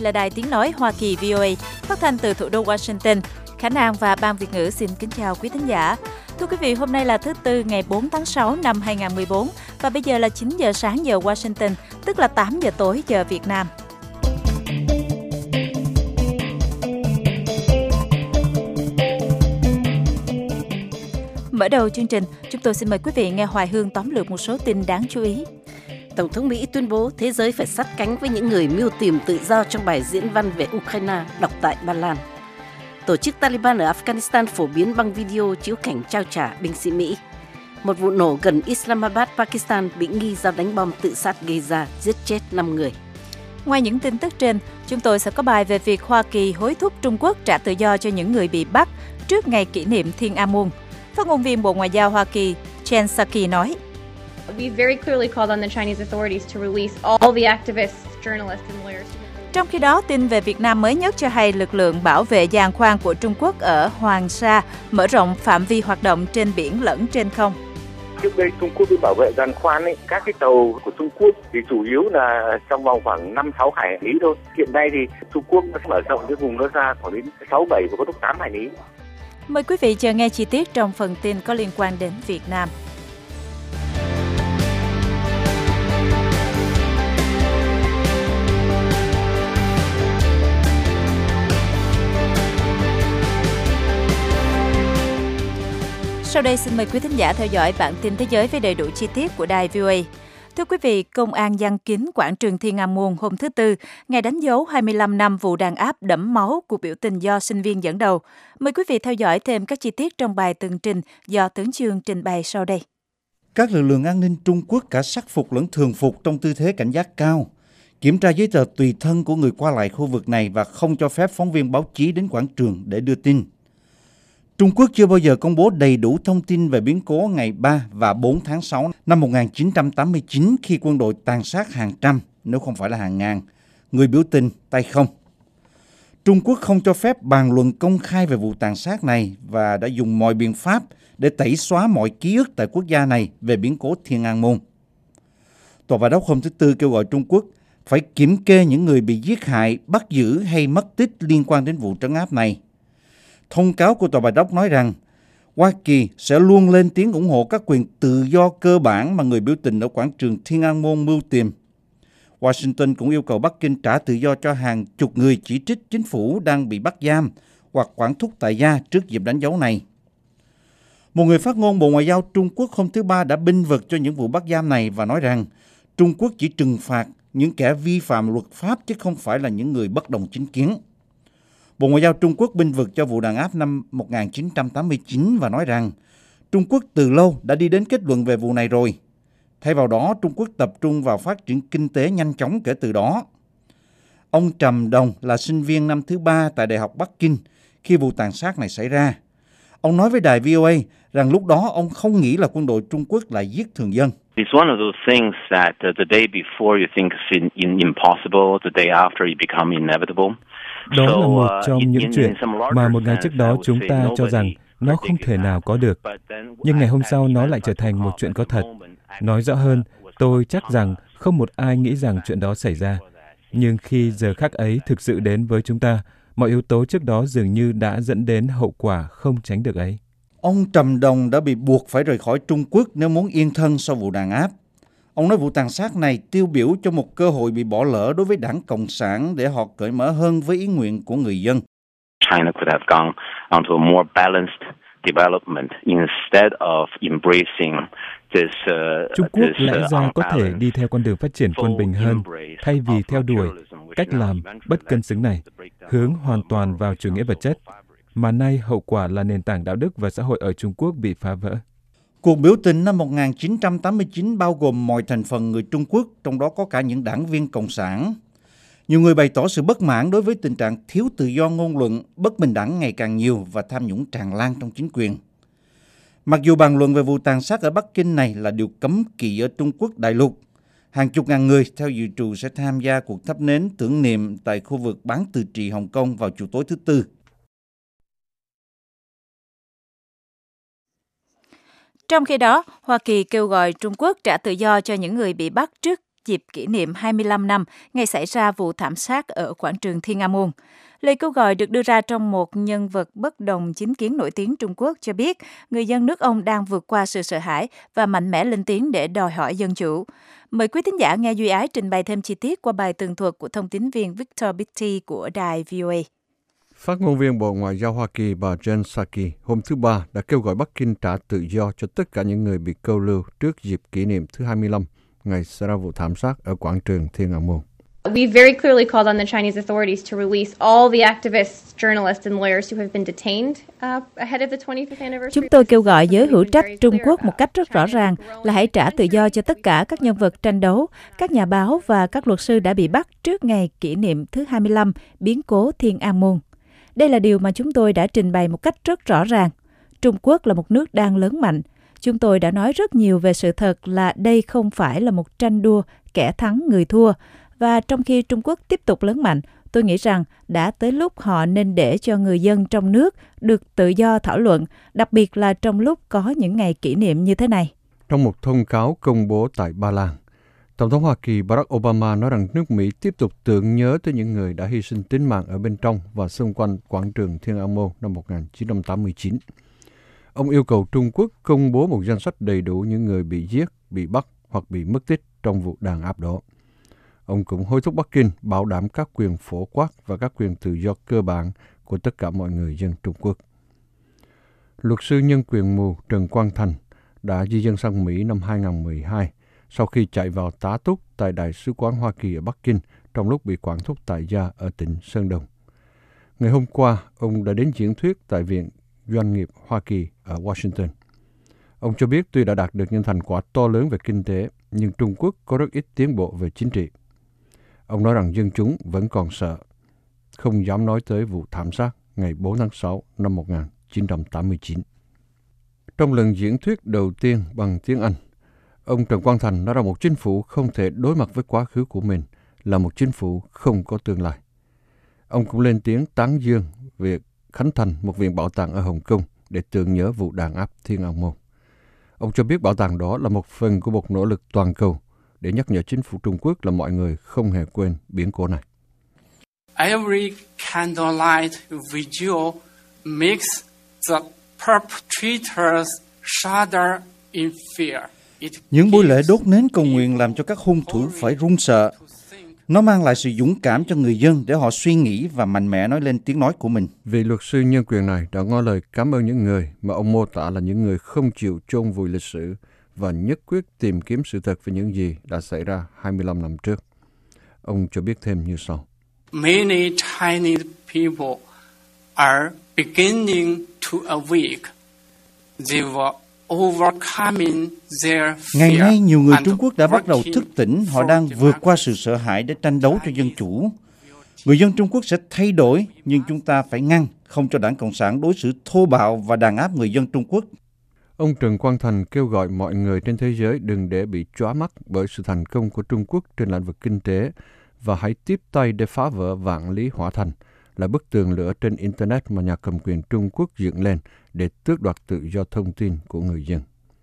là Đài Tiếng Nói Hoa Kỳ VOA, phát thanh từ thủ đô Washington. Khả năng và Ban Việt ngữ xin kính chào quý thính giả. Thưa quý vị, hôm nay là thứ Tư ngày 4 tháng 6 năm 2014 và bây giờ là 9 giờ sáng giờ Washington, tức là 8 giờ tối giờ Việt Nam. Mở đầu chương trình, chúng tôi xin mời quý vị nghe Hoài Hương tóm lược một số tin đáng chú ý. Tổng thống Mỹ tuyên bố thế giới phải sát cánh với những người mưu tìm tự do trong bài diễn văn về Ukraine đọc tại Ba Lan. Tổ chức Taliban ở Afghanistan phổ biến băng video chiếu cảnh trao trả binh sĩ Mỹ. Một vụ nổ gần Islamabad, Pakistan bị nghi do đánh bom tự sát gây ra, giết chết 5 người. Ngoài những tin tức trên, chúng tôi sẽ có bài về việc Hoa Kỳ hối thúc Trung Quốc trả tự do cho những người bị bắt trước ngày kỷ niệm Thiên An Môn. Phát ngôn viên Bộ Ngoại giao Hoa Kỳ Jen Psaki nói: We very clearly called on the Chinese authorities to release all the activists, journalists and lawyers. Trong khi đó, tin về Việt Nam mới nhất cho hay lực lượng bảo vệ giàn khoan của Trung Quốc ở Hoàng Sa mở rộng phạm vi hoạt động trên biển lẫn trên không. Trước đây Trung Quốc bảo vệ giàn khoan các cái tàu của Trung Quốc thì chủ yếu là trong vòng khoảng 5-6 hải lý thôi. Hiện nay thì Trung Quốc đã mở rộng cái vùng nó ra khoảng đến 6-7 và có lúc 8 hải lý. Mời quý vị chờ nghe chi tiết trong phần tin có liên quan đến Việt Nam. Sau đây xin mời quý thính giả theo dõi bản tin thế giới với đầy đủ chi tiết của đài VOA. Thưa quý vị, công an giăng kín quảng trường Thiên An Môn hôm thứ Tư, ngày đánh dấu 25 năm vụ đàn áp đẫm máu cuộc biểu tình do sinh viên dẫn đầu. Mời quý vị theo dõi thêm các chi tiết trong bài tường trình do Tướng Chương trình bày sau đây. Các lực lượng an ninh Trung Quốc cả sắc phục lẫn thường phục trong tư thế cảnh giác cao, kiểm tra giấy tờ tùy thân của người qua lại khu vực này và không cho phép phóng viên báo chí đến quảng trường để đưa tin. Trung Quốc chưa bao giờ công bố đầy đủ thông tin về biến cố ngày 3 và 4 tháng 6 năm 1989 khi quân đội tàn sát hàng trăm, nếu không phải là hàng ngàn, người biểu tình tay không. Trung Quốc không cho phép bàn luận công khai về vụ tàn sát này và đã dùng mọi biện pháp để tẩy xóa mọi ký ức tại quốc gia này về biến cố Thiên An Môn. Tòa Bạch Ốc hôm thứ Tư kêu gọi Trung Quốc phải kiểm kê những người bị giết hại, bắt giữ hay mất tích liên quan đến vụ trấn áp này. Thông cáo của Tòa Bạch Ốc nói rằng Hoa Kỳ sẽ luôn lên tiếng ủng hộ các quyền tự do cơ bản mà người biểu tình ở quảng trường Thiên An Môn mưu tìm. Washington cũng yêu cầu Bắc Kinh trả tự do cho hàng chục người chỉ trích chính phủ đang bị bắt giam hoặc quản thúc tại gia trước dịp đánh dấu này. Một người phát ngôn Bộ Ngoại giao Trung Quốc hôm thứ Ba đã bênh vực cho những vụ bắt giam này và nói rằng Trung Quốc chỉ trừng phạt những kẻ vi phạm luật pháp chứ không phải là những người bất đồng chính kiến. Bộ Ngoại giao Trung Quốc bênh vực cho vụ đàn áp năm 1989 và nói rằng Trung Quốc từ lâu đã đi đến kết luận về vụ này rồi. Thay vào đó, Trung Quốc tập trung vào phát triển kinh tế nhanh chóng kể từ đó. Ông Trầm Đồng là sinh viên năm thứ 3 tại Đại học Bắc Kinh khi vụ tàn sát này xảy ra. Ông nói với đài VOA rằng lúc đó ông không nghĩ là quân đội Trung Quốc lại giết thường dân. It's one of those things that the day before you think is impossible, the day after it become inevitable. Đó là một trong những chuyện mà một ngày trước đó chúng ta cho rằng nó không thể nào có được. Nhưng ngày hôm sau nó lại trở thành một chuyện có thật. Nói rõ hơn, tôi chắc rằng không một ai nghĩ rằng chuyện đó xảy ra. Nhưng khi giờ khắc ấy thực sự đến với chúng ta, mọi yếu tố trước đó dường như đã dẫn đến hậu quả không tránh được ấy. Ông Trầm Đồng đã bị buộc phải rời khỏi Trung Quốc nếu muốn yên thân sau vụ đàn áp. Ông nói vụ tàn sát này tiêu biểu cho một cơ hội bị bỏ lỡ đối với Đảng Cộng sản để họ cởi mở hơn với ý nguyện của người dân. China could have gone onto a more balanced development instead of embracing this. Trung Quốc lẽ ra có thể đi theo con đường phát triển quân bình hơn, thay vì theo đuổi cách làm bất cân xứng này, hướng hoàn toàn vào chủ nghĩa vật chất, mà nay hậu quả là nền tảng đạo đức và xã hội ở Trung Quốc bị phá vỡ. Cuộc biểu tình năm 1989 bao gồm mọi thành phần người Trung Quốc, trong đó có cả những đảng viên Cộng sản. Nhiều người bày tỏ sự bất mãn đối với tình trạng thiếu tự do ngôn luận, bất bình đẳng ngày càng nhiều và tham nhũng tràn lan trong chính quyền. Mặc dù bàn luận về vụ tàn sát ở Bắc Kinh này là điều cấm kỵ ở Trung Quốc đại lục, hàng chục ngàn người theo dự trù sẽ tham gia cuộc thắp nến tưởng niệm tại khu vực bán tự trị Hồng Kông vào chiều tối thứ Tư. Trong khi đó, Hoa Kỳ kêu gọi Trung Quốc trả tự do cho những người bị bắt trước dịp kỷ niệm 25 năm ngày xảy ra vụ thảm sát ở quảng trường Thiên An Môn. Lời kêu gọi được đưa ra trong một nhân vật bất đồng chính kiến nổi tiếng Trung Quốc cho biết người dân nước ông đang vượt qua sự sợ hãi và mạnh mẽ lên tiếng để đòi hỏi dân chủ. Mời quý thính giả nghe Duy Ái trình bày thêm chi tiết qua bài tường thuật của thông tín viên Victor Bitty của đài VOA. Phát ngôn viên Bộ Ngoại giao Hoa Kỳ bà Jen Psaki hôm thứ Ba đã kêu gọi Bắc Kinh trả tự do cho tất cả những người bị câu lưu trước dịp kỷ niệm thứ 25 ngày xảy ra vụ thảm sát ở quảng trường Thiên An Môn. We very clearly called on the Chinese authorities to release all the activists, journalists and lawyers who have been detained ahead of the 25th anniversary. Chúng tôi kêu gọi giới hữu trách Trung Quốc một cách rất rõ ràng là hãy trả tự do cho tất cả các nhân vật tranh đấu, các nhà báo và các luật sư đã bị bắt trước ngày kỷ niệm thứ 25 biến cố Thiên An Môn. Đây là điều mà chúng tôi đã trình bày một cách rất rõ ràng. Trung Quốc là một nước đang lớn mạnh. Chúng tôi đã nói rất nhiều về sự thật là đây không phải là một tranh đua kẻ thắng người thua. Và trong khi Trung Quốc tiếp tục lớn mạnh, tôi nghĩ rằng đã tới lúc họ nên để cho người dân trong nước được tự do thảo luận, đặc biệt là trong lúc có những ngày kỷ niệm như thế này. Trong một thông cáo công bố tại Ba Lan, Tổng thống Hoa Kỳ Barack Obama nói rằng nước Mỹ tiếp tục tưởng nhớ tới những người đã hy sinh tính mạng ở bên trong và xung quanh quảng trường Thiên An Môn năm 1989. Ông yêu cầu Trung Quốc công bố một danh sách đầy đủ những người bị giết, bị bắt hoặc bị mất tích trong vụ đàn áp đó. Ông cũng hối thúc Bắc Kinh bảo đảm các quyền phổ quát và các quyền tự do cơ bản của tất cả mọi người dân Trung Quốc. Luật sư nhân quyền mù Trần Quang Thành đã di dân sang Mỹ năm 2012 sau khi chạy vào tá túc tại Đại sứ quán Hoa Kỳ ở Bắc Kinh trong lúc bị quản thúc tại gia ở tỉnh Sơn Đông. Ngày hôm qua, ông đã đến diễn thuyết tại Viện Doanh nghiệp Hoa Kỳ ở Washington. Ông cho biết tuy đã đạt được những thành quả to lớn về kinh tế, nhưng Trung Quốc có rất ít tiến bộ về chính trị. Ông nói rằng dân chúng vẫn còn sợ, không dám nói tới vụ thảm sát ngày 4 tháng 6 năm 1989. Trong lần diễn thuyết đầu tiên bằng tiếng Anh, ông Trần Quang Thành nói rằng một chính phủ không thể đối mặt với quá khứ của mình là một chính phủ không có tương lai. Ông cũng lên tiếng tán dương việc khánh thành một viện bảo tàng ở Hồng Kông để tưởng nhớ vụ đàn áp Thiên An Môn. Ông cho biết bảo tàng đó là một phần của một nỗ lực toàn cầu để nhắc nhở chính phủ Trung Quốc là mọi người không hề quên biến cố này. Every candlelight vigil makes the perpetrators shudder in fear. Những buổi lễ đốt nến cầu nguyện làm cho các hung thủ phải run sợ. Nó mang lại sự dũng cảm cho người dân để họ suy nghĩ và mạnh mẽ nói lên tiếng nói của mình. Vị luật sư nhân quyền này đã ngỏ lời cảm ơn những người mà ông mô tả là những người không chịu chôn vùi lịch sử và nhất quyết tìm kiếm sự thật về những gì đã xảy ra 25 năm trước. Ông cho biết thêm như sau. Many Chinese people are beginning to awake. They were overcoming their fear. Ngày nay, nhiều người Trung Quốc đã bắt đầu thức tỉnh. Họ đang vượt qua sự sợ hãi để tranh đấu cho dân chủ. Người dân Trung Quốc sẽ thay đổi, nhưng chúng ta phải ngăn, không cho Đảng Cộng sản đối xử thô bạo và đàn áp người dân Trung Quốc. Ông Trần Quang Thành kêu gọi mọi người trên thế giới đừng để bị chóa mắt bởi sự thành công của Trung Quốc trên lĩnh vực kinh tế và hãy tiếp tay để phá vỡ vạn lý hỏa thành, là bức tường lửa trên Internet mà nhà cầm quyền Trung Quốc dựng lên để tước đoạt tự do thông tin của người dân.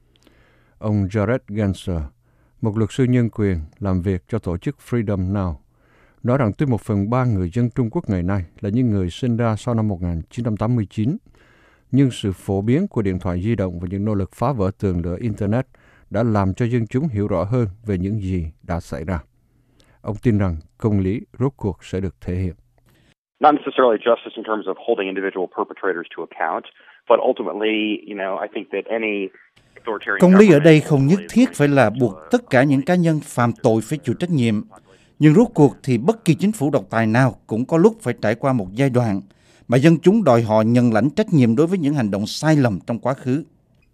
Ông Jared Genser, một luật sư nhân quyền làm việc cho tổ chức Freedom Now, nói rằng tuy 1/3 người dân Trung Quốc ngày nay là những người sinh ra sau năm 1989, nhưng sự phổ biến của điện thoại di động và những nỗ lực phá vỡ tường lửa Internet đã làm cho dân chúng hiểu rõ hơn về những gì đã xảy ra. Ông tin rằng công lý rốt cuộc sẽ được thể hiện. Not necessarily justice in terms of holding individual perpetrators to account, but ultimately, I think that any authoritarian Công lý ở đây không nhất thiết phải là buộc tất cả những cá nhân phạm tội phải chịu trách nhiệm. Nhưng rốt cuộc thì bất kỳ chính phủ độc tài nào cũng có lúc phải trải qua một giai đoạn mà dân chúng đòi họ nhận lãnh trách nhiệm đối với những hành động sai lầm trong quá khứ.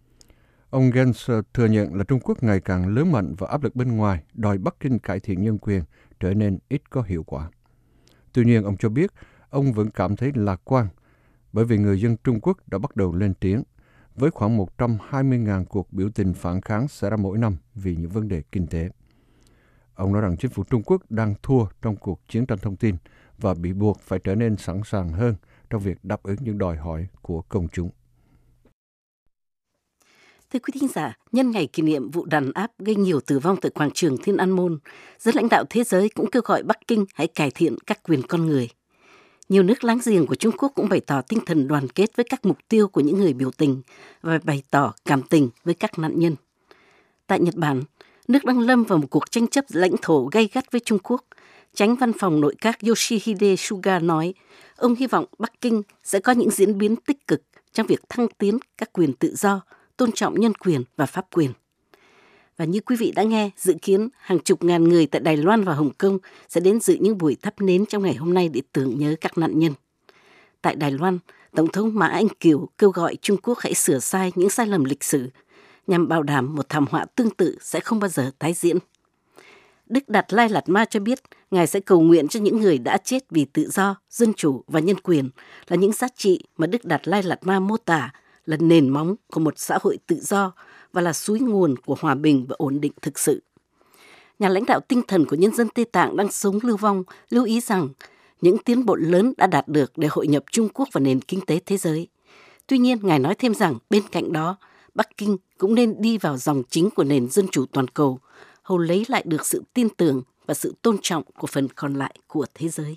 Ông Gensler thừa nhận là Trung Quốc ngày càng lớn mạnh và áp lực bên ngoài đòi Bắc Kinh cải thiện nhân quyền trở nên ít có hiệu quả. Tuy nhiên, ông cho biết ông vẫn cảm thấy lạc quan bởi vì người dân Trung Quốc đã bắt đầu lên tiếng với khoảng 120.000 cuộc biểu tình phản kháng xảy ra mỗi năm vì những vấn đề kinh tế. Ông nói rằng chính phủ Trung Quốc đang thua trong cuộc chiến tranh thông tin và bị buộc phải trở nên sẵn sàng hơn trong việc đáp ứng những đòi hỏi của công chúng. Thưa quý thính giả, nhân ngày kỷ niệm vụ đàn áp gây nhiều tử vong tại quảng trường Thiên An Môn, giới lãnh đạo thế giới cũng kêu gọi Bắc Kinh hãy cải thiện các quyền con người. Nhiều nước láng giềng của Trung Quốc cũng bày tỏ tinh thần đoàn kết với các mục tiêu của những người biểu tình và bày tỏ cảm tình với các nạn nhân. Tại Nhật Bản, nước đang lâm vào một cuộc tranh chấp lãnh thổ gay gắt với Trung Quốc. Chánh văn phòng nội các Yoshihide Suga nói, ông hy vọng Bắc Kinh sẽ có những diễn biến tích cực trong việc thăng tiến các quyền tự do, tôn trọng nhân quyền và pháp quyền. Và như quý vị đã nghe, dự kiến hàng chục ngàn người tại Đài Loan và Hồng Kông sẽ đến dự những buổi thắp nến trong ngày hôm nay để tưởng nhớ các nạn nhân. Tại Đài Loan, Tổng thống Mã Anh Kiều kêu gọi Trung Quốc hãy sửa sai những sai lầm lịch sử nhằm bảo đảm một thảm họa tương tự sẽ không bao giờ tái diễn. Đức Đạt Lai Lạt Ma cho biết, Ngài sẽ cầu nguyện cho những người đã chết vì tự do, dân chủ và nhân quyền là những giá trị mà Đức Đạt Lai Lạt Ma mô tả là nền móng của một xã hội tự do và là suối nguồn của hòa bình và ổn định thực sự. Nhà lãnh đạo tinh thần của nhân dân Tây Tạng đang sống lưu vong lưu ý rằng những tiến bộ lớn đã đạt được để hội nhập Trung Quốc vào nền kinh tế thế giới. Tuy nhiên, Ngài nói thêm rằng bên cạnh đó, Bắc Kinh cũng nên đi vào dòng chính của nền dân chủ toàn cầu, hầu lấy lại được sự tin tưởng và sự tôn trọng của phần còn lại của thế giới.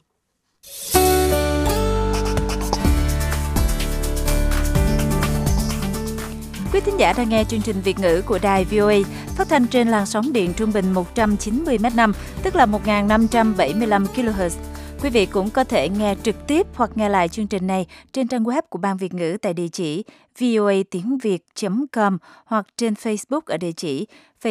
Quý thính giả đang nghe chương trình Việt ngữ của Đài VOA, phát thanh trên làn sóng điện trung bình 190 m/s, tức là 1575 kHz. Quý vị cũng có thể nghe trực tiếp hoặc nghe lại chương trình này trên trang web của Ban Việt ngữ tại địa chỉ voatiengviet.com hoặc trên Facebook ở địa chỉ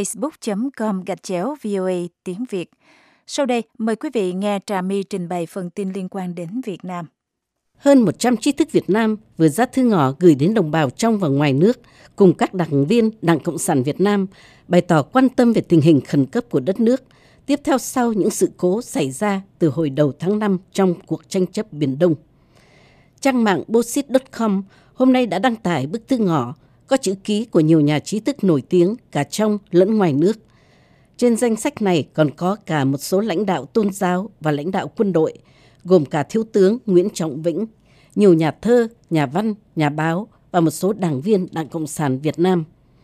facebook.com/VOA tiếng Việt. Sau đây, mời quý vị nghe Trà My trình bày phần tin liên quan đến Việt Nam. Hơn 100 trí thức Việt Nam vừa ra thư ngỏ gửi đến đồng bào trong và ngoài nước cùng các đảng viên Đảng Cộng sản Việt Nam bày tỏ quan tâm về tình hình khẩn cấp của đất nước, tiếp theo sau những sự cố xảy ra từ hồi đầu tháng 5 trong cuộc tranh chấp Biển Đông. Trang mạng Bosit.com hôm nay đã đăng tải bức thư ngỏ có chữ ký của nhiều nhà trí thức nổi tiếng cả trong lẫn ngoài nước. Trên danh sách này còn có cả một số lãnh đạo tôn giáo và lãnh đạo quân đội, gồm cả Thiếu tướng Nguyễn Trọng Vĩnh, nhiều nhà thơ, nhà văn, nhà báo và một số đảng viên Đảng Cộng sản Việt Nam.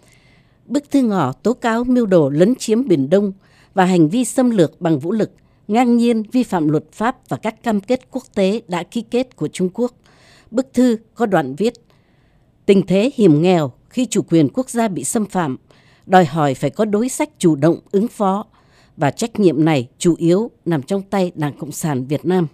Bức thư ngỏ tố cáo mưu đồ lấn chiếm Biển Đông và hành vi xâm lược bằng vũ lực, ngang nhiên vi phạm luật pháp và các cam kết quốc tế đã ký kết của Trung Quốc. Bức thư có đoạn viết: tình thế hiểm nghèo khi chủ quyền quốc gia bị xâm phạm, đòi hỏi phải có đối sách chủ động ứng phó, và trách nhiệm này chủ yếu nằm trong tay Đảng Cộng sản Việt Nam.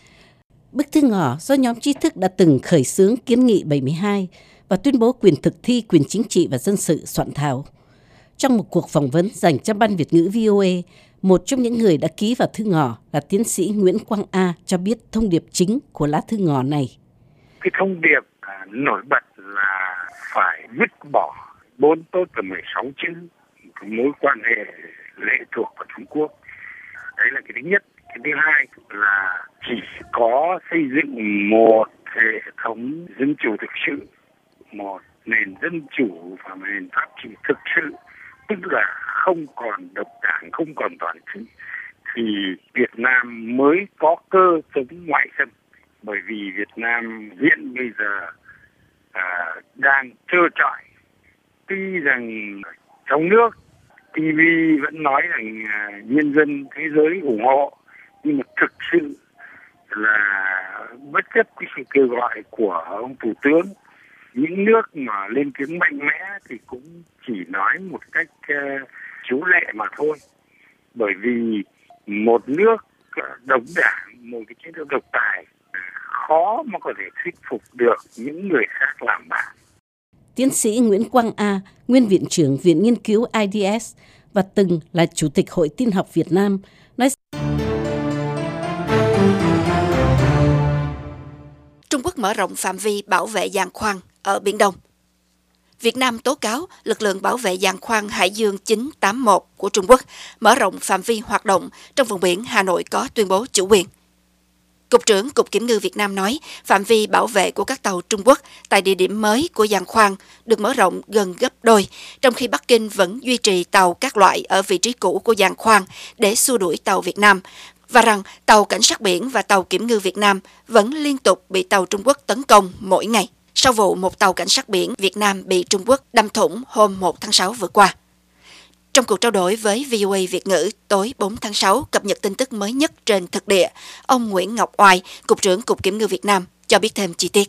Bức thư ngỏ do nhóm trí thức đã từng khởi xướng Kiến nghị 72 và tuyên bố quyền thực thi quyền chính trị và dân sự soạn thảo. Trong một cuộc phỏng vấn dành cho Ban Việt ngữ VOA, một trong những người đã ký vào thư ngỏ là tiến sĩ Nguyễn Quang A cho biết thông điệp chính của lá thư ngỏ này. Cái thông điệp nổi bật là phải vứt bỏ 4 tốt và 16 chữ, mối quan hệ lệ thuộc vào Trung Quốc. Đấy là cái thứ nhất. Cái thứ hai là chỉ có xây dựng một hệ thống dân chủ thực sự, một nền dân chủ và một nền pháp trị thực sự, tức là không còn độc đảng, không còn toàn trị, thì Việt Nam mới có cơ chống ngoại xâm. Bởi vì Việt Nam hiện bây giờ đang trơ trọi. Tuy rằng trong nước TV vẫn nói rằng nhân dân thế giới ủng hộ, nhưng mà thực sự là bất chấp cái sự kêu gọi của ông Thủ tướng, những nước mà lên tiếng mạnh mẽ thì cũng chỉ nói một cách chiếu lệ mà thôi. Bởi vì một nước độc đảng, một cái chế độ độc tài khó mà có thể thuyết phục được những người khác làm bạn. Tiến sĩ Nguyễn Quang A, nguyên viện trưởng Viện Nghiên cứu IDS và từng là Chủ tịch Hội Tin học Việt Nam, nói: Trung Quốc mở rộng phạm vi bảo vệ giàn khoan ở Biển Đông. Việt Nam tố cáo lực lượng bảo vệ giàn khoan Hải Dương 981 của Trung Quốc mở rộng phạm vi hoạt động trong vùng biển Hà Nội có tuyên bố chủ quyền. Cục trưởng Cục Kiểm ngư Việt Nam nói phạm vi bảo vệ của các tàu Trung Quốc tại địa điểm mới của giàn khoan được mở rộng gần gấp đôi, trong khi Bắc Kinh vẫn duy trì tàu các loại ở vị trí cũ của giàn khoan để xua đuổi tàu Việt Nam, và rằng tàu cảnh sát biển và tàu kiểm ngư Việt Nam vẫn liên tục bị tàu Trung Quốc tấn công mỗi ngày. sau vụ một tàu cảnh sát biển Việt Nam bị Trung Quốc đâm thủng hôm 1 tháng 6 vừa qua. Trong cuộc trao đổi với VOA Việt ngữ tối 4 tháng 6 cập nhật tin tức mới nhất trên thực địa, ông Nguyễn Ngọc Oai, Cục trưởng Cục Kiểm ngư Việt Nam, cho biết thêm chi tiết.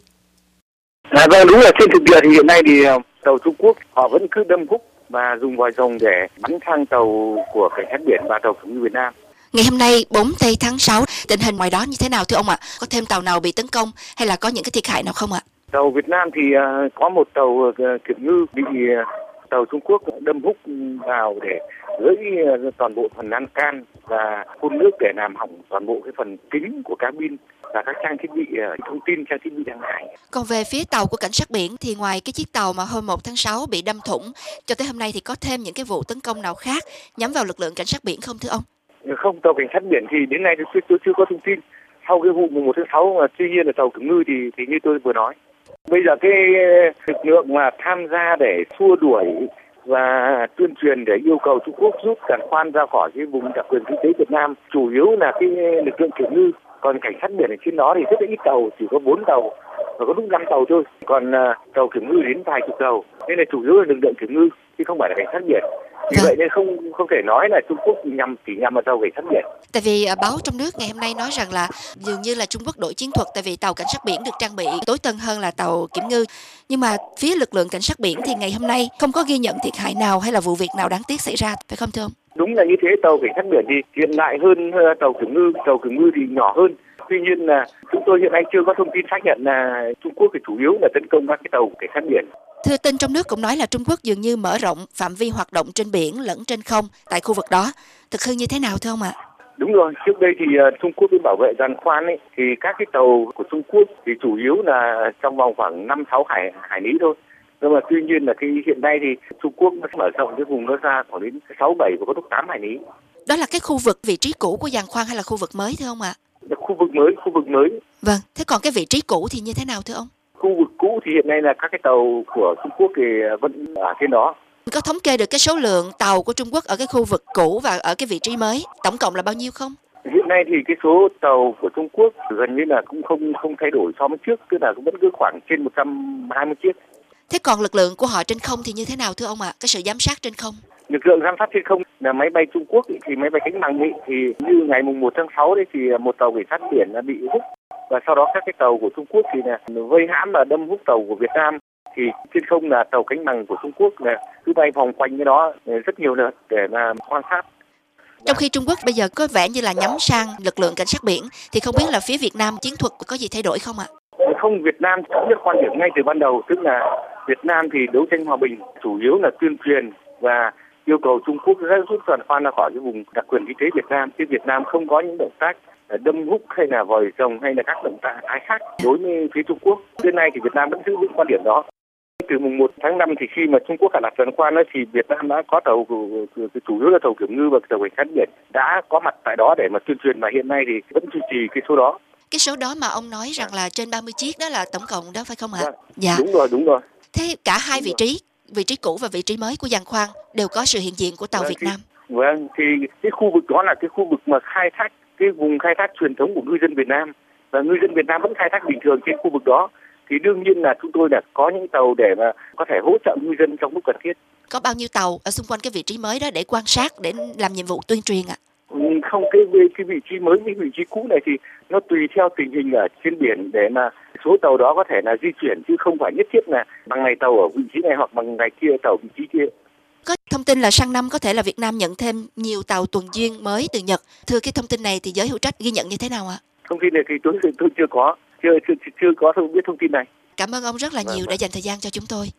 Vâng, đúng là trên thực địa thì hiện nay thì tàu Trung Quốc họ vẫn cứ đâm húc và dùng vòi rồng để bắn sang tàu của cảnh sát biển và tàu kiểm ngư Việt Nam. Ngày hôm nay 4 tây tháng 6, tình hình ngoài đó như thế nào thưa ông ạ? Có thêm tàu nào bị tấn công hay là có những cái thiệt hại nào không ạ? Tàu Việt Nam thì có một tàu kiểm ngư bị tàu Trung Quốc đâm húc vào để gãy toàn bộ phần lan can và phun nước để làm hỏng toàn bộ cái phần kính của cabin và các trang thiết bị thông tin, trang thiết bị hàng hải. Còn về phía tàu của cảnh sát biển thì ngoài cái chiếc tàu mà hôm 1 tháng 6 bị đâm thủng, cho tới hôm nay thì có thêm những cái vụ tấn công nào khác nhắm vào lực lượng cảnh sát biển không thưa ông? Không, tàu cảnh sát biển thì đến nay tôi chưa có thông tin. Sau cái vụ 1 tháng 6 mà tuy nhiên là tàu kiểm ngư thì như tôi vừa nói. Bây giờ cái lực lượng mà tham gia để xua đuổi và tuyên truyền để yêu cầu Trung Quốc rút giàn khoan ra khỏi cái vùng đặc quyền kinh tế Việt Nam chủ yếu là cái lực lượng kiểm ngư. Còn cảnh sát biển ở trên đó thì rất là ít tàu, chỉ có 4 tàu và có đúng 5 tàu thôi. Còn tàu kiểm ngư đến vài chục tàu, nên là chủ yếu là lực lượng kiểm ngư chứ không phải là cảnh sát biển. Vì vậy nên không thể nói là Trung Quốc chỉ nhằm vào tàu cảnh sát biển. Tại vì báo trong nước ngày hôm nay nói rằng là dường như là Trung Quốc đổi chiến thuật, tại vì tàu cảnh sát biển được trang bị tối tân hơn là tàu kiểm ngư. Nhưng mà phía lực lượng cảnh sát biển thì ngày hôm nay không có ghi nhận thiệt hại nào hay là vụ việc nào đáng tiếc xảy ra, phải không thưa ông? Đúng là như thế, tàu cảnh sát biển thì hiện đại hơn tàu kiểm ngư thì nhỏ hơn. Tuy nhiên là chúng tôi hiện nay chưa có thông tin xác nhận là Trung Quốc thì chủ yếu là tấn công các cái tàu cảnh sát biển. Thưa tin trong nước cũng nói là Trung Quốc dường như mở rộng phạm vi hoạt động trên biển lẫn trên không tại khu vực đó. Thực hư như thế nào thưa ông ạ? Đúng rồi, trước đây thì Trung Quốc với bảo vệ giàn khoan ấy, thì các cái tàu của Trung Quốc thì chủ yếu là trong vòng khoảng 5-6 hải lý thôi. Nhưng mà tuy nhiên là cái hiện nay thì Trung Quốc nó mở rộng cái vùng nó ra khoảng đến 6-7 và có lúc 8 hải lý. Đó là cái khu vực vị trí cũ của giàn khoan hay là khu vực mới thưa ông ạ? Khu vực mới. Vâng, thế còn cái vị trí cũ thì như thế nào thưa ông? Khu vực cũ thì hiện nay là các cái tàu của Trung Quốc thì vẫn ở trên đó. Có thống kê được cái số lượng tàu của Trung Quốc ở cái khu vực cũ và ở cái vị trí mới, tổng cộng là bao nhiêu không? Hiện nay thì cái số tàu của Trung Quốc gần như là cũng không thay đổi so với trước, tức là cũng vẫn cứ khoảng trên 120 chiếc. Thế còn lực lượng của họ trên không thì như thế nào thưa ông ạ? Cái sự giám sát trên không? Lực lượng giám sát trên không là máy bay Trung Quốc thì máy bay cánh bằng thì như ngày mùng 1 tháng 6 đấy thì một tàu cảnh sát biển bị hút và sau đó các cái tàu của Trung Quốc thì là vây hãm và đâm hút tàu của Việt Nam. Thì trên không là tàu cánh bằng của Trung Quốc là cứ bay vòng quanh cái đó rất nhiều lượt để mà quan sát. Trong khi Trung Quốc bây giờ có vẻ như là nhắm sang lực lượng cảnh sát biển thì không biết là phía Việt Nam chiến thuật có gì thay đổi không ạ? Không, Việt Nam thống nhất quan điểm ngay từ ban đầu, tức là Việt Nam thì đấu tranh hòa bình, chủ yếu là tuyên truyền và yêu cầu Trung Quốc rút giàn khoan ra khỏi cái vùng đặc quyền kinh tế Việt Nam. Chứ Việt Nam không có những động tác đâm húc hay là vòi rồng hay là các động tác khác đối với phía Trung Quốc. Đến nay thì Việt Nam vẫn giữ vững quan điểm đó. Từ mùng 1 tháng 5 thì khi mà Trung Quốc hạ đặt giàn khoan thì Việt Nam đã có tàu chủ yếu là tàu kiểm ngư và tàu cảnh sát biển đã có mặt tại đó để mà tuyên truyền và hiện nay thì vẫn duy trì cái số đó. Cái số đó mà ông nói rằng là trên 30 chiếc đó là tổng cộng đó phải không ạ? Dạ. Đúng rồi. Thế cả hai vị trí cũ và vị trí mới của giàn khoan đều có sự hiện diện của tàu Việt Nam. Vâng, thì cái khu vực đó là cái khu vực mà khai thác cái vùng khai thác truyền thống của ngư dân Việt Nam và ngư dân Việt Nam vẫn khai thác bình thường trên khu vực đó. Thì đương nhiên là chúng tôi đã có những tàu để mà có thể hỗ trợ ngư dân trong lúc cần thiết. Có bao nhiêu tàu ở xung quanh cái vị trí mới đó để quan sát, để làm nhiệm vụ tuyên truyền ạ? Không, cái vị trí mới với vị trí cũ này thì nó tùy theo tình hình ở trên biển để mà số tàu đó có thể là di chuyển chứ không phải nhất thiết là bằng ngày tàu ở vị trí này hoặc bằng ngày kia tàu vị trí kia. Có thông tin là sang năm có thể là Việt Nam nhận thêm nhiều tàu tuần duyên mới từ Nhật. Thưa cái thông tin này thì giới hữu trách ghi nhận như thế nào ạ? Thông tin này thì tôi chưa có biết thông tin này. Cảm ơn ông rất là nhiều đã dành thời gian cho chúng tôi.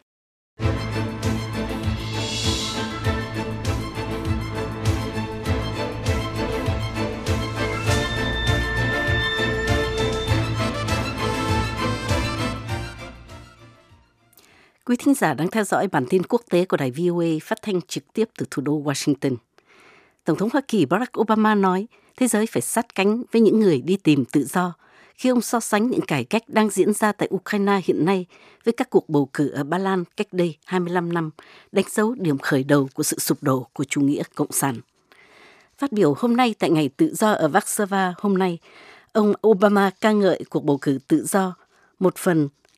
Quý thính giả đang theo dõi bản tin quốc tế của đài VOA phát thanh trực tiếp từ thủ đô Washington. Tổng thống Hoa Kỳ Barack Obama nói thế giới phải sát cánh với những người đi tìm tự do khi ông so sánh những cải cách đang diễn ra tại Ukraine hiện nay với các cuộc bầu cử ở Ba Lan cách đây 25 năm, đánh dấu điểm khởi đầu của sự sụp đổ của chủ nghĩa cộng sản. Phát biểu hôm nay tại Ngày Tự do ở Warsaw hôm nay, ông Obama ca ngợi cuộc bầu cử tự do, một phần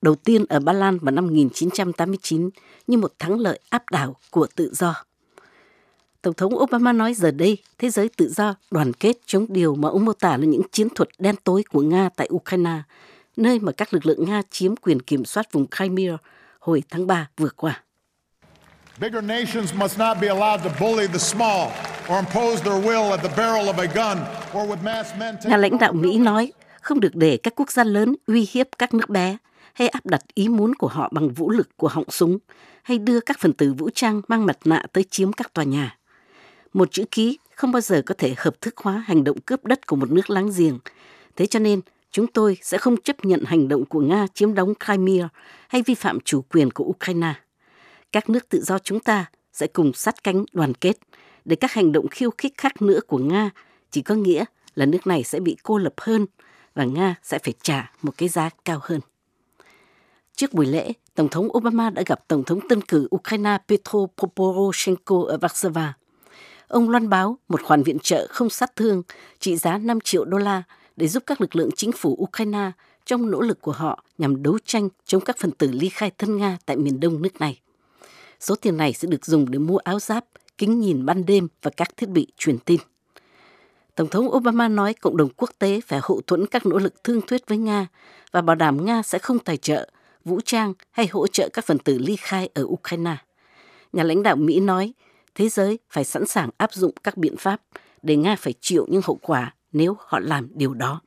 đầu tiên ở Ba Lan vào năm 1989 như một thắng lợi áp đảo của tự do. Tổng thống Obama nói giờ đây, thế giới tự do đoàn kết chống điều mà ông mô tả là những chiến thuật đen tối của Nga tại Ukraine, nơi mà các lực lượng Nga chiếm quyền kiểm soát vùng Crimea hồi tháng 3 vừa qua. Bigger nations must not be allowed to bully the small or impose their will at the barrel of a gun or with mass men. Nhà lãnh đạo Mỹ nói không được để các quốc gia lớn uy hiếp các nước bé hay áp đặt ý muốn của họ bằng vũ lực của họng súng hay đưa các phần tử vũ trang mang mặt nạ tới chiếm các tòa nhà. Một chữ ký không bao giờ có thể hợp thức hóa hành động cướp đất của một nước láng giềng. Thế cho nên, chúng tôi sẽ không chấp nhận hành động của Nga chiếm đóng Crimea hay vi phạm chủ quyền của Ukraine. Các nước tự do chúng ta sẽ cùng sát cánh đoàn kết để các hành động khiêu khích khác nữa của Nga chỉ có nghĩa là nước này sẽ bị cô lập hơn và Nga sẽ phải trả một cái giá cao hơn. Trước buổi lễ, Tổng thống Obama đã gặp Tổng thống tân cử Ukraine Petro Poroshenko ở Warsaw. Ông loan báo một khoản viện trợ không sát thương trị giá 5 triệu đô la để giúp các lực lượng chính phủ Ukraine trong nỗ lực của họ nhằm đấu tranh chống các phần tử ly khai thân Nga tại miền đông nước này. Số tiền này sẽ được dùng để mua áo giáp, kính nhìn ban đêm và các thiết bị truyền tin. Tổng thống Obama nói cộng đồng quốc tế phải hậu thuẫn các nỗ lực thương thuyết với Nga và bảo đảm Nga sẽ không tài trợ, vũ trang hay hỗ trợ các phần tử ly khai ở Ukraine. Nhà lãnh đạo Mỹ nói thế giới phải sẵn sàng áp dụng các biện pháp để Nga phải chịu những hậu quả nếu họ làm điều đó.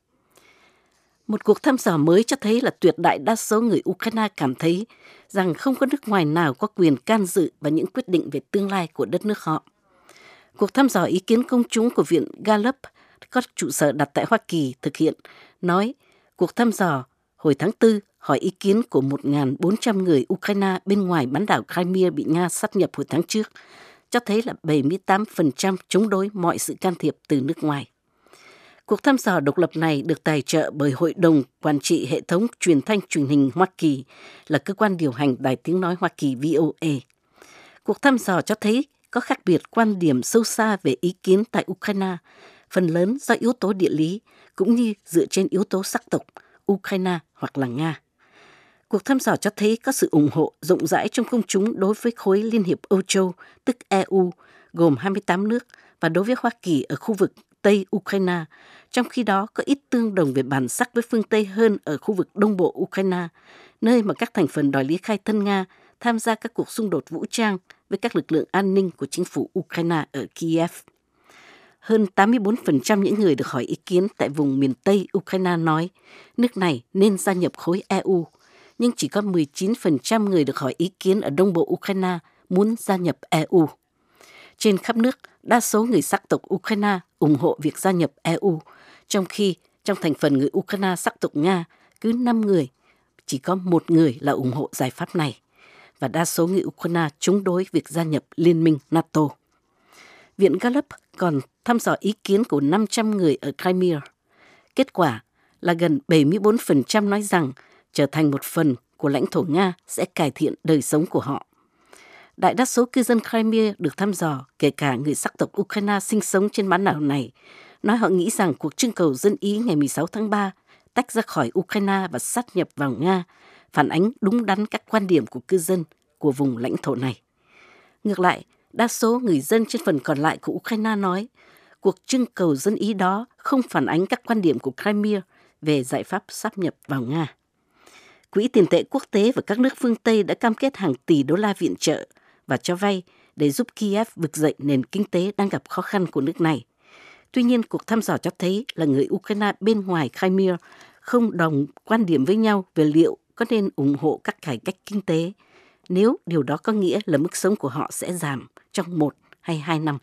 Một cuộc thăm dò mới cho thấy là tuyệt đại đa số người Ukraine cảm thấy rằng không có nước ngoài nào có quyền can dự vào những quyết định về tương lai của đất nước họ. Cuộc thăm dò ý kiến công chúng của Viện Gallup có trụ sở đặt tại Hoa Kỳ thực hiện nói cuộc thăm dò hồi tháng 4 hỏi ý kiến của 1.400 người Ukraine bên ngoài bán đảo Crimea bị Nga sát nhập hồi tháng trước, cho thấy là 78% chống đối mọi sự can thiệp từ nước ngoài. Cuộc thăm dò độc lập này được tài trợ bởi Hội đồng Quản trị Hệ thống Truyền thanh Truyền hình Hoa Kỳ, là cơ quan điều hành Đài Tiếng Nói Hoa Kỳ VOA. Cuộc thăm dò cho thấy có khác biệt quan điểm sâu xa về ý kiến tại Ukraine, phần lớn do yếu tố địa lý, cũng như dựa trên yếu tố sắc tộc, Ukraine hoặc là Nga. Cuộc thăm dò cho thấy có sự ủng hộ rộng rãi trong công chúng đối với khối Liên hiệp Âu Châu, tức EU, gồm 28 nước, và đối với Hoa Kỳ ở khu vực Tây Ukraine, trong khi đó có ít tương đồng về bản sắc với phương Tây hơn ở khu vực Đông Bộ Ukraine, nơi mà các thành phần đòi ly khai thân Nga tham gia các cuộc xung đột vũ trang với các lực lượng an ninh của chính phủ Ukraine ở Kiev. Hơn 84% những người được hỏi ý kiến tại vùng miền Tây Ukraine nói nước này nên gia nhập khối EU, nhưng chỉ có 19% người được hỏi ý kiến ở Đông Bộ Ukraine muốn gia nhập EU. Trên khắp nước, đa số người sắc tộc Ukraine ủng hộ việc gia nhập EU, trong khi trong thành phần người Ukraine sắc tộc Nga, cứ 5 người, chỉ có 1 người là ủng hộ giải pháp này, và đa số người Ukraine chống đối việc gia nhập Liên minh NATO. Viện Gallup còn thăm dò ý kiến của 500 người ở Crimea. Kết quả là gần 74% nói rằng trở thành một phần của lãnh thổ Nga sẽ cải thiện đời sống của họ. Đại đa số cư dân Crimea được thăm dò, kể cả người sắc tộc Ukraine sinh sống trên bán đảo này, nói họ nghĩ rằng cuộc trưng cầu dân Ý ngày 16 tháng 3 tách ra khỏi Ukraine và sát nhập vào Nga phản ánh đúng đắn các quan điểm của cư dân của vùng lãnh thổ này. Ngược lại, đa số người dân trên phần còn lại của Ukraine nói cuộc trưng cầu dân Ý đó không phản ánh các quan điểm của Crimea về giải pháp sáp nhập vào Nga. Quỹ tiền tệ quốc tế và các nước phương Tây đã cam kết hàng tỷ đô la viện trợ và cho vay để giúp Kiev vực dậy nền kinh tế đang gặp khó khăn của nước này. Tuy nhiên, cuộc thăm dò cho thấy là người Ukraine bên ngoài Crimea không đồng quan điểm với nhau về liệu có nên ủng hộ các cải cách kinh tế, nếu điều đó có nghĩa là mức sống của họ sẽ giảm trong 1 hay 2 năm.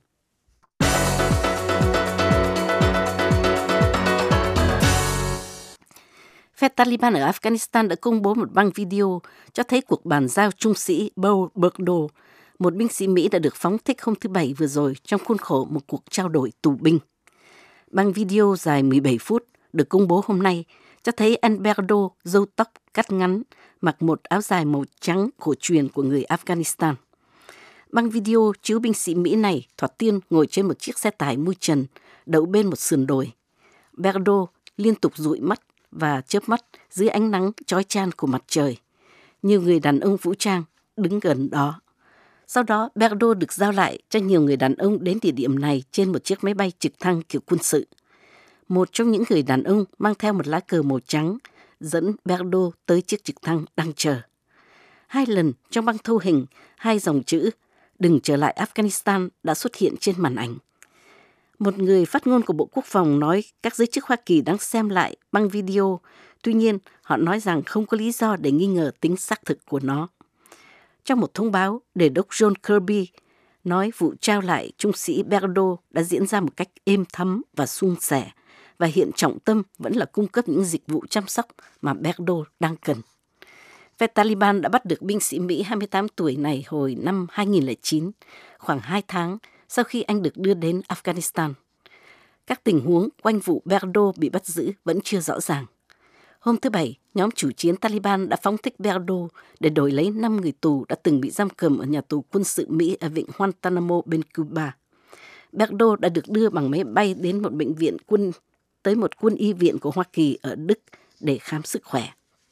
Phe Taliban ở Afghanistan đã công bố một băng video cho thấy cuộc bàn giao trung sĩ Bo Bergdahl, một binh sĩ Mỹ đã được phóng thích hôm thứ Bảy vừa rồi trong khuôn khổ một cuộc trao đổi tù binh. Băng video dài 17 phút được công bố hôm nay cho thấy anh Bergdahl râu tóc cắt ngắn, mặc một áo dài màu trắng cổ truyền của người Afghanistan. Băng video chiếu binh sĩ Mỹ này thoạt tiên ngồi trên một chiếc xe tải mui trần đậu bên một sườn đồi. Bergdahl liên tục dụi mắt và chớp mắt dưới ánh nắng chói chang của mặt trời. Nhiều người đàn ông vũ trang đứng gần đó. Sau đó, Berdo được giao lại cho nhiều người đàn ông đến địa điểm này trên một chiếc máy bay trực thăng kiểu quân sự. Một trong những người đàn ông mang theo một lá cờ màu trắng dẫn Berdo tới chiếc trực thăng đang chờ. 2 lần trong băng thu hình, 2 dòng chữ "Đừng trở lại Afghanistan" đã xuất hiện trên màn ảnh. Một người phát ngôn của Bộ Quốc phòng nói các giới chức Hoa Kỳ đang xem lại băng video, tuy nhiên họ nói rằng không có lý do để nghi ngờ tính xác thực của nó. Trong một thông báo, Đề đốc John Kirby nói vụ trao lại trung sĩ Berdo đã diễn ra một cách êm thấm và suôn sẻ, và hiện trọng tâm vẫn là cung cấp những dịch vụ chăm sóc mà Berdo đang cần. Phe Taliban đã bắt được binh sĩ Mỹ 28 tuổi này hồi năm 2009, khoảng 2 tháng sau khi anh được đưa đến Afghanistan. Các tình huống quanh vụ Berdo bị bắt giữ vẫn chưa rõ ràng. Hôm thứ Bảy, nhóm chủ chiến Taliban đã phóng thích Berdo để đổi lấy 5 người tù đã từng bị giam cầm ở nhà tù quân sự Mỹ ở vịnh Guantanamo bên Cuba. Berdo đã được đưa bằng máy bay đến một bệnh viện tới một quân y viện của Hoa Kỳ ở Đức để khám sức khỏe.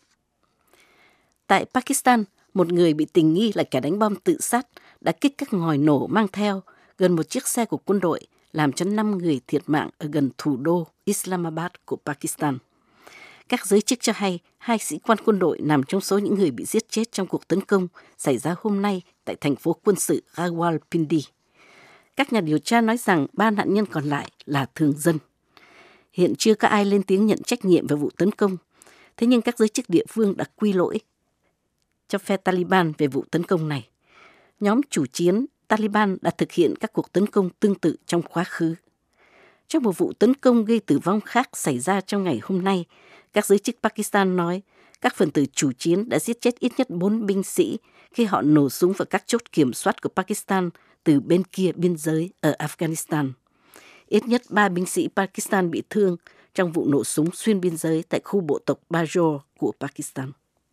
Tại Pakistan, một người bị tình nghi là kẻ đánh bom tự sát đã kích các ngòi nổ mang theo gần một chiếc xe của quân đội, làm cho 5 người thiệt mạng ở gần thủ đô Islamabad của Pakistan. Các giới chức cho hay 2 sĩ quan quân đội nằm trong số những người bị giết chết trong cuộc tấn công xảy ra hôm nay tại thành phố quân sự Rawalpindi. Các nhà điều tra nói rằng 3 nạn nhân còn lại là thường dân. Hiện chưa có ai lên tiếng nhận trách nhiệm về vụ tấn công, thế nhưng các giới chức địa phương đã quy lỗi cho phe Taliban về vụ tấn công này. Nhóm chủ chiến Taliban đã thực hiện các cuộc tấn công tương tự trong quá khứ. Trong một vụ tấn công gây tử vong khác xảy ra trong ngày hôm nay, các giới chức Pakistan nói các phần tử chủ chiến đã giết chết ít nhất 4 binh sĩ khi họ nổ súng vào các chốt kiểm soát của Pakistan từ bên kia biên giới ở Afghanistan. Ít nhất 3 binh sĩ Pakistan bị thương trong vụ nổ súng xuyên biên giới tại khu bộ tộc Bajour của Pakistan.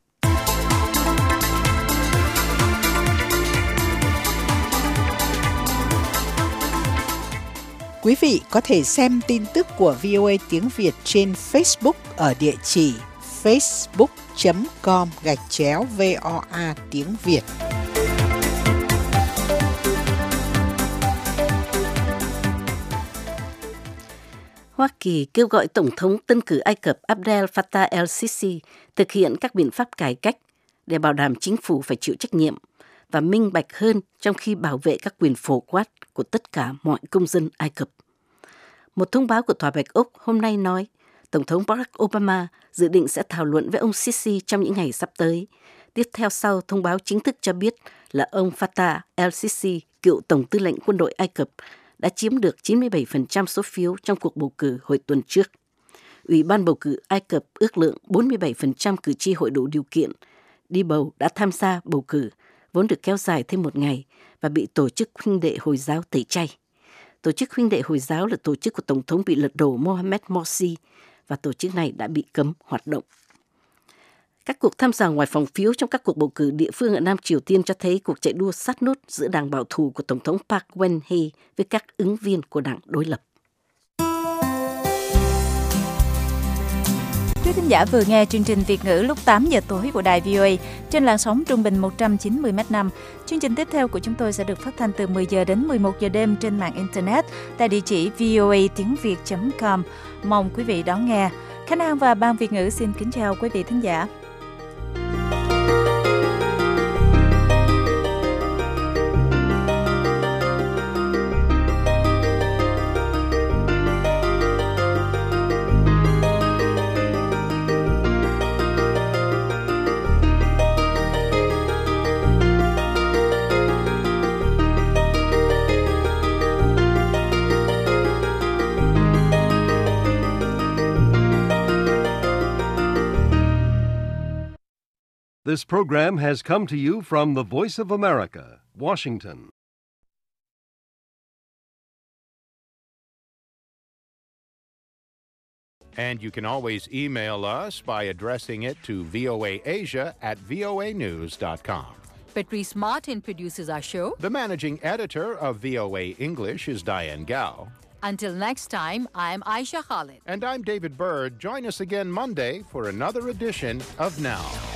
Quý vị có thể xem tin tức của VOA tiếng Việt trên Facebook ở địa chỉ facebook.com/VOA tiếng Việt. Hoa Kỳ kêu gọi Tổng thống tân cử Ai Cập Abdel Fattah el-Sisi thực hiện các biện pháp cải cách để bảo đảm chính phủ phải chịu trách nhiệm và minh bạch hơn trong khi bảo vệ các quyền phổ quát của tất cả mọi công dân Ai Cập. Một thông báo của Tòa Bạch Ốc hôm nay nói Tổng thống Barack Obama dự định sẽ thảo luận với ông Sisi trong những ngày sắp tới. Tiếp theo sau, thông báo chính thức cho biết là ông Fattah el-Sisi, cựu Tổng tư lệnh quân đội Ai Cập, đã chiếm được 97% số phiếu trong cuộc bầu cử hồi tuần trước. Ủy ban bầu cử Ai Cập ước lượng 47% cử tri hội đủ điều kiện đi bầu đã tham gia bầu cử, vốn được kéo dài thêm một ngày và bị tổ chức huynh đệ Hồi giáo tẩy chay. Tổ chức huynh đệ Hồi giáo là tổ chức của Tổng thống bị lật đổ Mohamed Morsi và tổ chức này đã bị cấm hoạt động. Các cuộc thăm dò ngoài phòng phiếu trong các cuộc bầu cử địa phương ở Nam Triều Tiên cho thấy cuộc chạy đua sát nút giữa đảng bảo thủ của Tổng thống Park Geun-hye với các ứng viên của đảng đối lập. Quý thính giả vừa nghe chương trình Việt ngữ lúc 8 giờ tối của đài VOA trên làn sóng trung bình 190 m5. Chương trình tiếp theo của chúng tôi sẽ được phát thanh từ 10 giờ đến 11 giờ đêm trên mạng Internet tại địa chỉ voatiengviet.com. Mong quý vị đón nghe. Khánh An và Ban Việt ngữ xin kính chào quý vị thính giả. This program has come to you from the Voice of America, Washington. And you can always email us by addressing it to voaasia@voanews.com. Patrice Martin produces our show. The managing editor of VOA English is Diane Gao. Until next time, I'm Aisha Khalid. And I'm David Byrd. Join us again Monday for another edition of Now.